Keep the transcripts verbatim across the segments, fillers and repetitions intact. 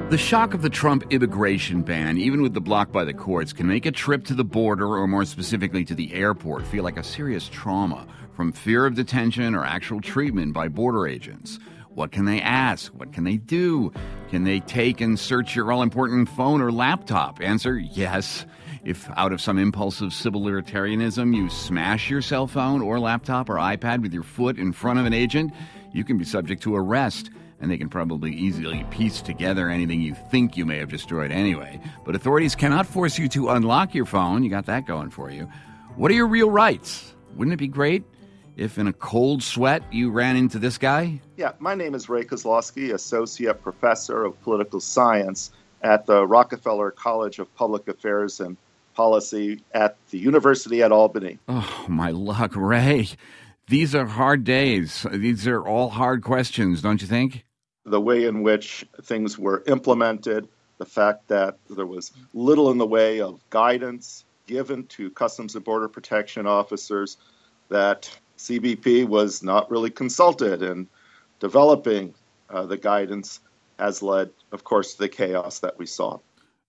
The shock of the Trump immigration ban, even with the block by the courts, can make a trip to the border, or more specifically to the airport, feel like a serious trauma from fear of detention or actual treatment by border agents. What can they ask? What can they do? Can they take and search your all-important phone or laptop? Answer, yes. If out of some impulse of civil libertarianism you smash your cell phone or laptop or iPad with your foot in front of an agent, you can be subject to arrest. And they can probably easily piece together anything you think you may have destroyed anyway. But authorities cannot force you to unlock your phone. You got that going for you. What are your real rights? Wouldn't it be great if in a cold sweat you ran into this guy? Yeah, my name is Ray Kozlowski, Associate Professor of Political Science at the Rockefeller College of Public Affairs and Policy at the University at Albany. Oh, my luck, Ray. These are hard days. These are all hard questions, don't you think? The way in which things were implemented, the fact that there was little in the way of guidance given to Customs and Border Protection officers, that C B P was not really consulted in developing uh, the guidance, has led, of course, to the chaos that we saw.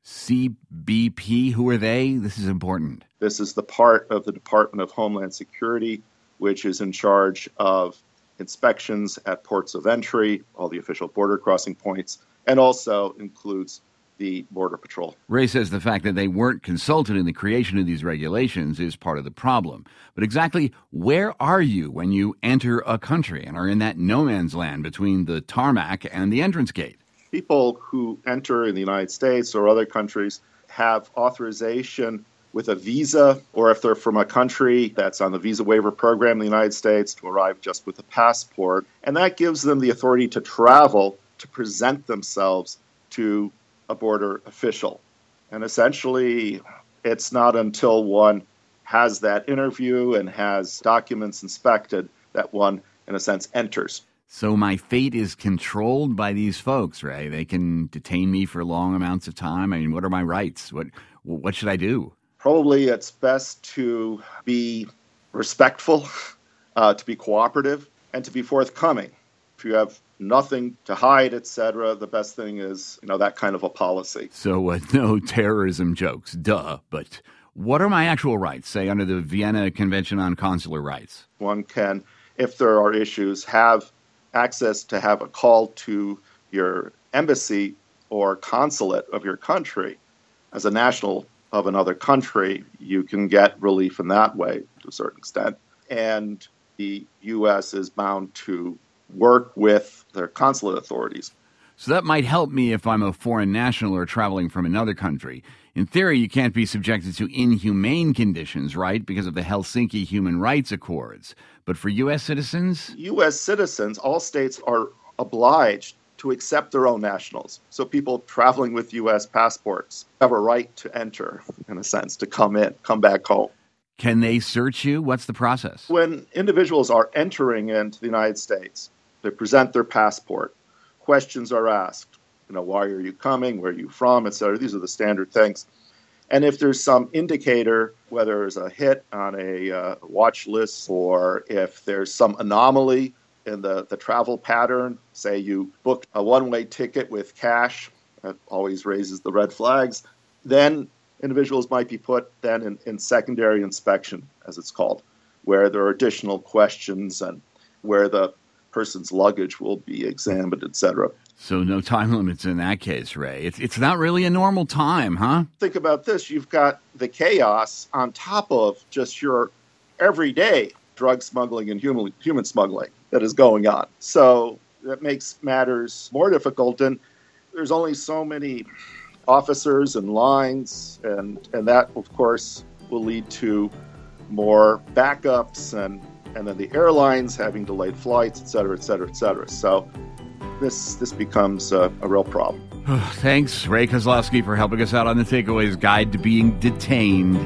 C B P, who are they? This is important. This is the part of the Department of Homeland Security which is in charge of inspections at ports of entry, all the official border crossing points, and also includes the Border Patrol. Ray says the fact that they weren't consulted in the creation of these regulations is part of the problem. But exactly where are you when you enter a country and are in that no man's land between the tarmac and the entrance gate? People who enter in the United States or other countries have authorization with a visa, or if they're from a country that's on the visa waiver program in the United States, to arrive just with a passport. And that gives them the authority to travel, to present themselves to a border official. And essentially, it's not until one has that interview and has documents inspected that one, in a sense, enters. So my fate is controlled by these folks, Ray. They can detain me for long amounts of time. I mean, what are my rights? What what should I do? Probably it's best to be respectful, uh, to be cooperative, and to be forthcoming. If you have nothing to hide, et cetera, the best thing is, you know, that kind of a policy. So uh, no terrorism jokes, duh. But what are my actual rights, say, under the Vienna Convention on Consular Rights? One can, if there are issues, have access to have a call to your embassy or consulate of your country. As a national of another country, you can get relief in that way to a certain extent. And the U S is bound to work with their consulate authorities. So that might help me if I'm a foreign national or traveling from another country. In theory, you can't be subjected to inhumane conditions, right, because of the Helsinki Human Rights Accords. But for U S citizens? U S citizens, all states are obliged to accept their own nationals. So people traveling with U S passports have a right to enter, in a sense, to come in, come back home. Can they search you? What's the process? When individuals are entering into the United States, they present their passport. Questions are asked. You know, why are you coming? Where are you from? Et cetera. These are the standard things. And if there's some indicator, whether there's a hit on a uh, watch list or if there's some anomaly in the, the travel pattern, say you booked a one-way ticket with cash, that always raises the red flags, then individuals might be put then in, in secondary inspection, as it's called, where there are additional questions and where the person's luggage will be examined, et cetera. So no time limits in that case, Ray. It's, it's not really a normal time, huh? Think about this. You've got the chaos on top of just your everyday drug smuggling and human, human smuggling that is going on. So that makes matters more difficult. And there's only so many officers and lines, and, and that, of course, will lead to more backups and, and then the airlines having delayed flights, et cetera, et cetera, et cetera. So this this becomes a, a real problem. Thanks, Ray Kozlowski, for helping us out on the Takeaway's Guide to Being Detained.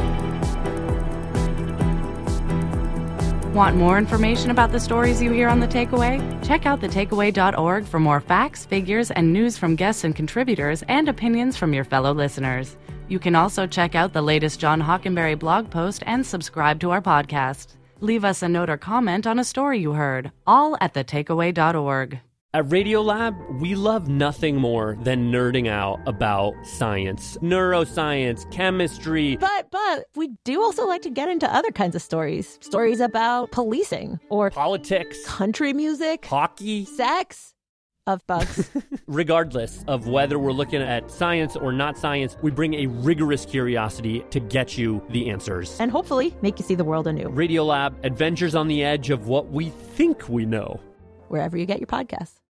Want more information about the stories you hear on The Takeaway? Check out the takeaway dot org for more facts, figures, and news from guests and contributors and opinions from your fellow listeners. You can also check out the latest John Hockenberry blog post and subscribe to our podcast. Leave us a note or comment on a story you heard, all at the takeaway dot org. At Radiolab, we love nothing more than nerding out about science, neuroscience, chemistry. But, but, we do also like to get into other kinds of stories. Stories about policing or politics, country music, hockey, sex, of bugs. Regardless of whether we're looking at science or not science, we bring a rigorous curiosity to get you the answers. And hopefully make you see the world anew. Radiolab, adventures on the edge of what we think we know. Wherever you get your podcasts.